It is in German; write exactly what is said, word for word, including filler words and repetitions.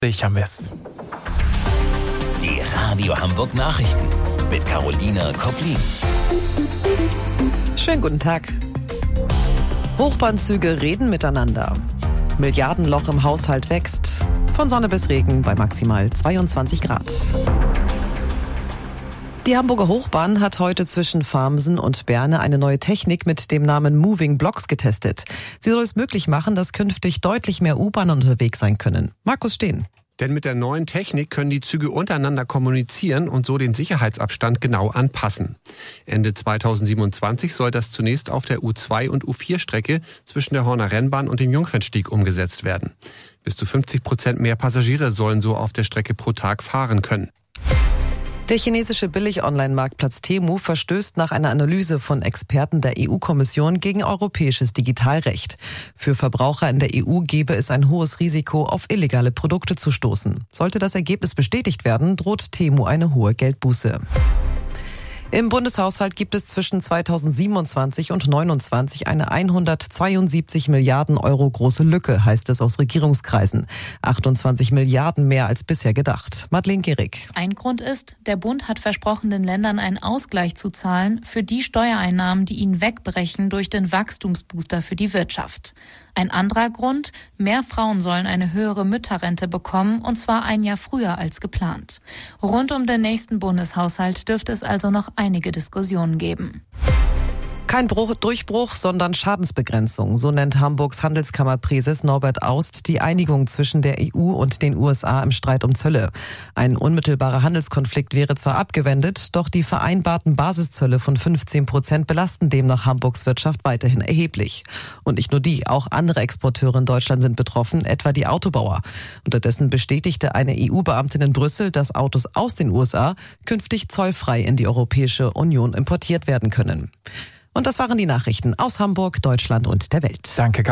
Ich haben wir's. Die Radio Hamburg Nachrichten mit Carolina Koplin. Schönen guten Tag. Hochbahnzüge reden miteinander. Milliardenloch im Haushalt wächst. Von Sonne bis Regen bei maximal zweiundzwanzig Grad. Die Hamburger Hochbahn hat heute zwischen Farmsen und Berne eine neue Technik mit dem Namen Moving Blocks getestet. Sie soll es möglich machen, dass künftig deutlich mehr U-Bahnen unterwegs sein können. Markus Steen. Denn mit der neuen Technik können die Züge untereinander kommunizieren und so den Sicherheitsabstand genau anpassen. Ende zweitausendsiebenundzwanzig soll das zunächst auf der U zwei und U vier Strecke zwischen der Horner Rennbahn und dem Jungfernstieg umgesetzt werden. Bis zu fünfzig Prozent mehr Passagiere sollen so auf der Strecke pro Tag fahren können. Der chinesische Billig-Online-Marktplatz Temu verstößt nach einer Analyse von Experten der E U-Kommission gegen europäisches Digitalrecht. Für Verbraucher in der E U gebe es ein hohes Risiko, auf illegale Produkte zu stoßen. Sollte das Ergebnis bestätigt werden, droht Temu eine hohe Geldbuße. Im Bundeshaushalt gibt es zwischen zweitausendsiebenundzwanzig und neunundzwanzig eine hundertzweiundsiebzig Milliarden Euro große Lücke, heißt es aus Regierungskreisen. achtundzwanzig Milliarden mehr als bisher gedacht. Madeleine Gehrig. Ein Grund ist, der Bund hat versprochen, den Ländern einen Ausgleich zu zahlen für die Steuereinnahmen, die ihnen wegbrechen durch den Wachstumsbooster für die Wirtschaft. Ein anderer Grund, mehr Frauen sollen eine höhere Mütterrente bekommen, und zwar ein Jahr früher als geplant. Rund um den nächsten Bundeshaushalt dürfte es also noch einige Diskussionen geben. Kein Bruch, Durchbruch, sondern Schadensbegrenzung. So nennt Hamburgs Handelskammerpräses Norbert Aust die Einigung zwischen der E U und den U S A im Streit um Zölle. Ein unmittelbarer Handelskonflikt wäre zwar abgewendet, doch die vereinbarten Basiszölle von fünfzehn Prozent belasten demnach Hamburgs Wirtschaft weiterhin erheblich. Und nicht nur die, auch andere Exporteure in Deutschland sind betroffen, etwa die Autobauer. Unterdessen bestätigte eine E U-Beamtin in Brüssel, dass Autos aus den U S A künftig zollfrei in die Europäische Union importiert werden können. Und das waren die Nachrichten aus Hamburg, Deutschland und der Welt. Danke.